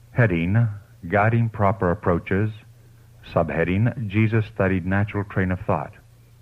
Heading, Guiding Proper Approaches. Subheading, Jesus Studied Natural Train of Thought.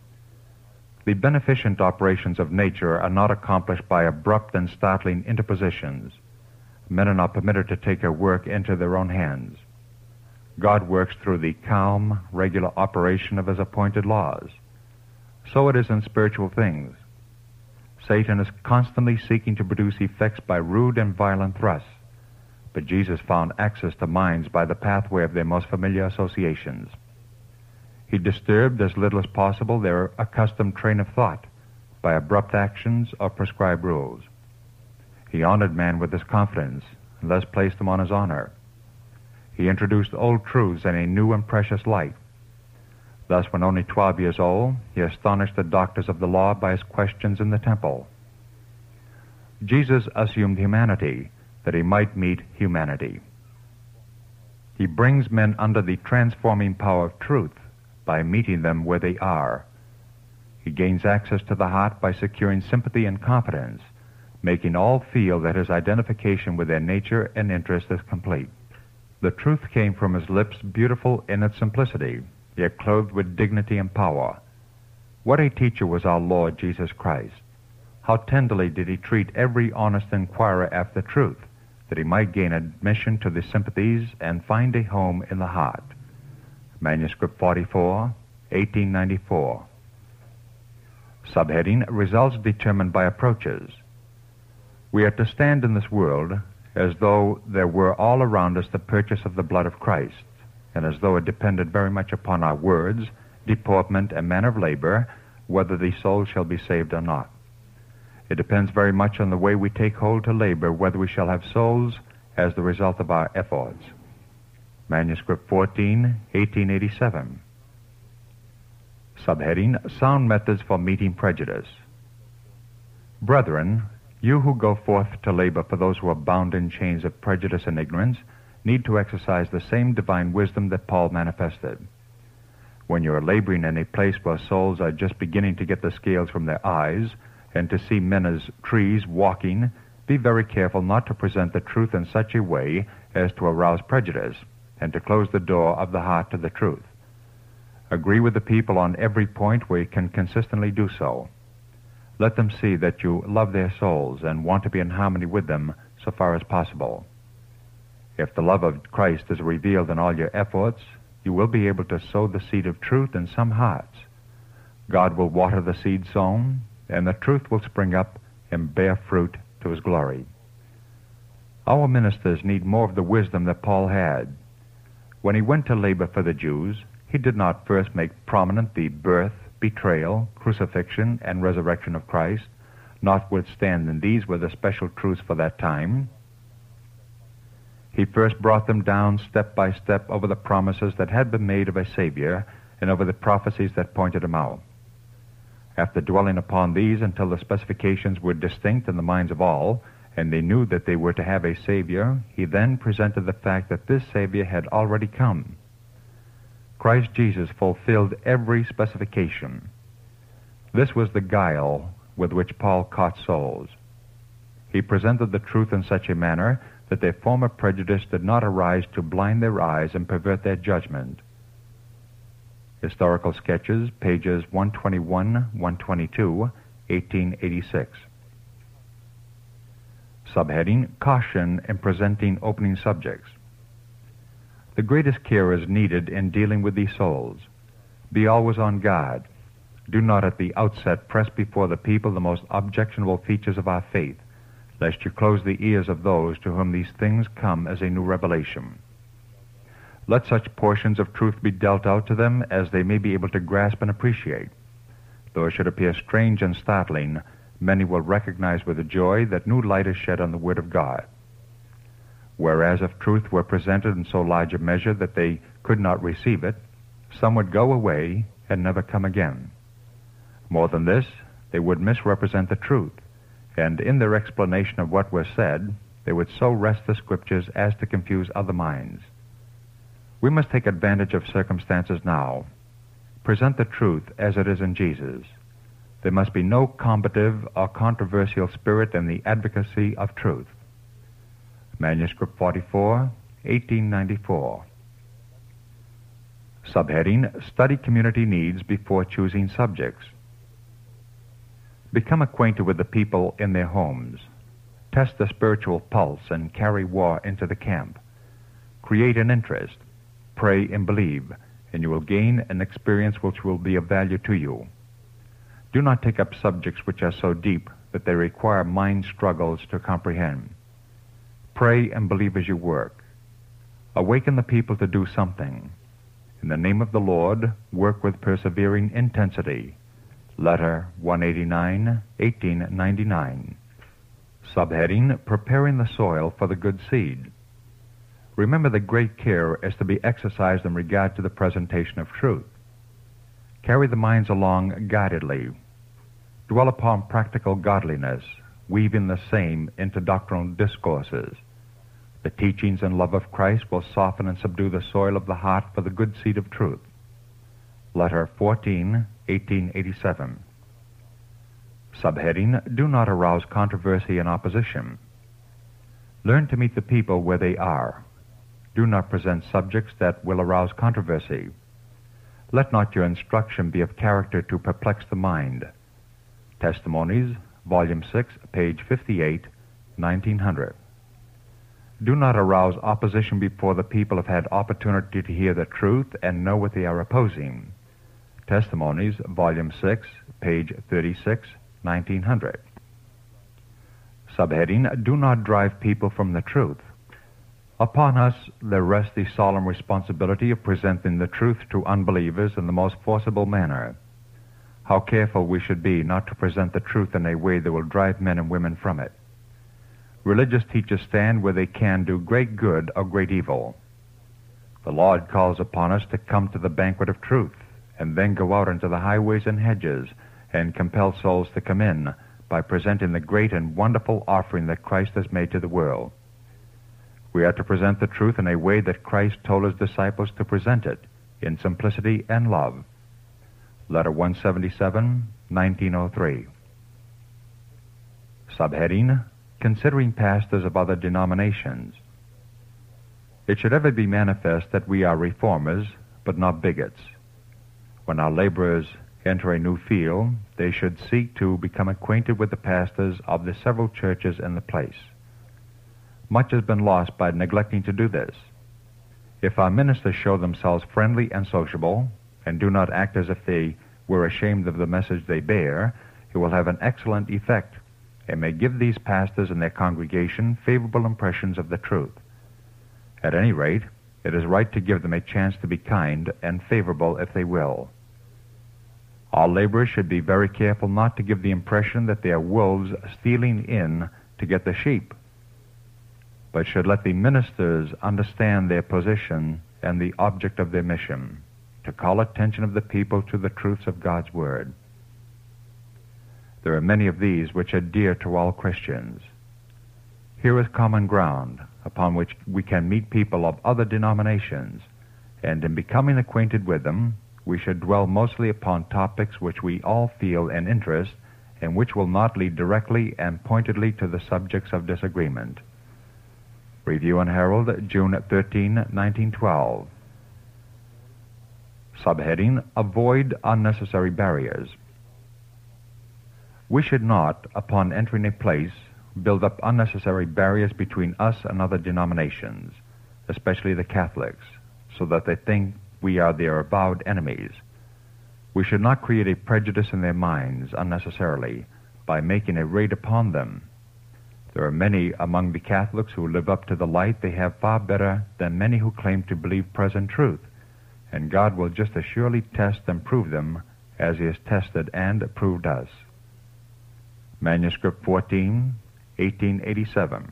The beneficent operations of nature are not accomplished by abrupt and startling interpositions. Men are not permitted to take her work into their own hands. God works through the calm, regular operation of his appointed laws. So it is in spiritual things. Satan is constantly seeking to produce effects by rude and violent thrusts, but Jesus found access to minds by the pathway of their most familiar associations. He disturbed as little as possible their accustomed train of thought by abrupt actions or prescribed rules. He honored man with his confidence and thus placed him on his honor. He introduced old truths in a new and precious light. Thus, when only 12 years old, he astonished the doctors of the law by his questions in the temple. Jesus assumed humanity that he might meet humanity. He brings men under the transforming power of truth by meeting them where they are. He gains access to the heart by securing sympathy and confidence, making all feel that his identification with their nature and interest is complete. The truth came from his lips, beautiful in its simplicity, yet clothed with dignity and power. What a teacher was our Lord Jesus Christ! How tenderly did he treat every honest inquirer after truth, that he might gain admission to the sympathies and find a home in the heart. Manuscript 44, 1894. Subheading, Results Determined by Approaches. We are to stand in this world as though there were all around us the purchase of the blood of Christ, and as though it depended very much upon our words, deportment, and manner of labor, whether the soul shall be saved or not. It depends very much on the way we take hold to labor, whether we shall have souls as the result of our efforts. Manuscript 14, 1887. Subheading, Sound Methods for Meeting Prejudice. Brethren, you who go forth to labor for those who are bound in chains of prejudice and ignorance need to exercise the same divine wisdom that Paul manifested. When you are laboring in a place where souls are just beginning to get the scales from their eyes and to see men as trees walking, be very careful not to present the truth in such a way as to arouse prejudice and to close the door of the heart to the truth. Agree with the people on every point where you can consistently do so. Let them see that you love their souls and want to be in harmony with them so far as possible. If the love of Christ is revealed in all your efforts, you will be able to sow the seed of truth in some hearts. God will water the seed sown, and the truth will spring up and bear fruit to his glory. Our ministers need more of the wisdom that Paul had. When he went to labor for the Jews, he did not first make prominent the birth, betrayal, crucifixion, and resurrection of Christ, notwithstanding these were the special truths for that time. He first brought them down step by step over the promises that had been made of a Savior and over the prophecies that pointed him out. After dwelling upon these until the specifications were distinct in the minds of all, and they knew that they were to have a Savior, he then presented the fact that this Savior had already come. Christ Jesus fulfilled every specification. This was the guile with which Paul caught souls. He presented the truth in such a manner that their former prejudice did not arise to blind their eyes and pervert their judgment. Historical Sketches, pages 121, 122, 1886. Subheading, Caution in Presenting Opening Subjects. The greatest care is needed in dealing with these souls. Be always on guard. Do not at the outset press before the people the most objectionable features of our faith, lest you close the ears of those to whom these things come as a new revelation. Let such portions of truth be dealt out to them as they may be able to grasp and appreciate. Though it should appear strange and startling, many will recognize with joy that new light is shed on the Word of God. Whereas if truth were presented in so large a measure that they could not receive it, some would go away and never come again. More than this, they would misrepresent the truth, and in their explanation of what was said, they would so wrest the Scriptures as to confuse other minds. We must take advantage of circumstances now. Present the truth as it is in Jesus. There must be no combative or controversial spirit in the advocacy of truth. Manuscript 44, 1894. Subheading, Study Community Needs Before Choosing Subjects. Become acquainted with the people in their homes. Test the spiritual pulse and carry war into the camp. Create an interest. Pray and believe, and you will gain an experience which will be of value to you. Do not take up subjects which are so deep that they require mind struggles to comprehend. Pray and believe as you work. Awaken the people to do something. In the name of the Lord, work with persevering intensity. Letter 189, 1899. Subheading, Preparing the Soil for the Good Seed. Remember that great care is to be exercised in regard to the presentation of truth. Carry the minds along guidedly. Dwell upon practical godliness, weaving the same into doctrinal discourses. The teachings and love of Christ will soften and subdue the soil of the heart for the good seed of truth. Letter 14, 1887. Subheading, Do not arouse controversy and opposition. Learn to meet the people where they are. Do not present subjects that will arouse controversy. Let not your instruction be of character to perplex the mind. Testimonies, Volume 6, page 58, 1900. Do not arouse opposition before the people have had opportunity to hear the truth and know what they are opposing. Testimonies, Volume 6, page 36, 1900. Subheading, Do not drive people from the truth. Upon us there rests the solemn responsibility of presenting the truth to unbelievers in the most forcible manner. How careful we should be not to present the truth in a way that will drive men and women from it. Religious teachers stand where they can do great good or great evil. The Lord calls upon us to come to the banquet of truth, and then go out into the highways and hedges, and compel souls to come in by presenting the great and wonderful offering that Christ has made to the world. We are to present the truth in a way that Christ told his disciples to present it, in simplicity and love. Letter 177, 1903. Subheading, Considering Pastors of Other Denominations. It should ever be manifest that we are reformers, but not bigots. When our laborers enter a new field, they should seek to become acquainted with the pastors of the several churches in the place. Much has been lost by neglecting to do this. If our ministers show themselves friendly and sociable, and do not act as if they were ashamed of the message they bear, it will have an excellent effect, and may give these pastors and their congregation favorable impressions of the truth. At any rate, it is right to give them a chance to be kind and favorable if they will. All laborers should be very careful not to give the impression that they are wolves stealing in to get the sheep, but should let the ministers understand their position and the object of their mission, to call attention of the people to the truths of God's Word. There are many of these which are dear to all Christians. Here is common ground upon which we can meet people of other denominations, and in becoming acquainted with them, we should dwell mostly upon topics which we all feel an interest, and which will not lead directly and pointedly to the subjects of disagreement. Review and Herald, June 13, 1912. Subheading, Avoid Unnecessary Barriers. We should not, upon entering a place, build up unnecessary barriers between us and other denominations, especially the Catholics, so that they think we are their avowed enemies. We should not create a prejudice in their minds unnecessarily by making a raid upon them. There are many among the Catholics who live up to the light they have far better than many who claim to believe present truth, and God will just as surely test and prove them as he has tested and proved us. Manuscript 14, 1887.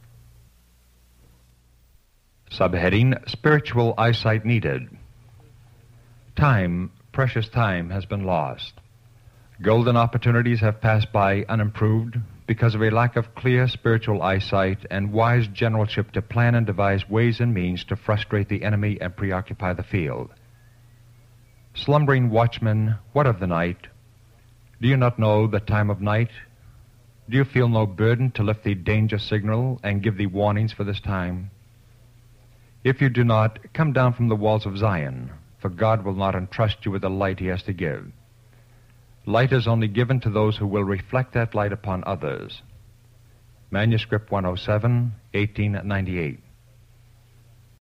Subheading, Spiritual Eyesight Needed. Time, precious time, has been lost. Golden opportunities have passed by unimproved because of a lack of clear spiritual eyesight and wise generalship to plan and devise ways and means to frustrate the enemy and preoccupy the field. Slumbering watchmen, what of the night? Do you not know the time of night? Do you feel no burden to lift the danger signal and give the warnings for this time? If you do not, come down from the walls of Zion, for God will not entrust you with the light he has to give. Light is only given to those who will reflect that light upon others. Manuscript 107, 1898.